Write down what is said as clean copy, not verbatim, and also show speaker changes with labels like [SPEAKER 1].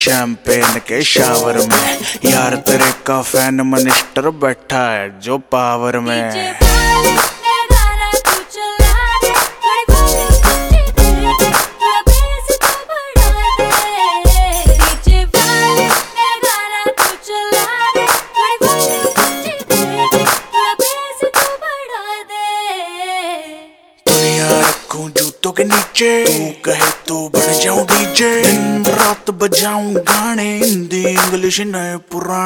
[SPEAKER 1] Champagne के shower में यार तेरे का फैन मिनिस्टर बैठा है जो पावर में। जूतों के नीचे तू कहे तो बन जाऊं डीजे, दिन रात बजाऊं गाने, हिंदी इंग्लिश नए पुराने।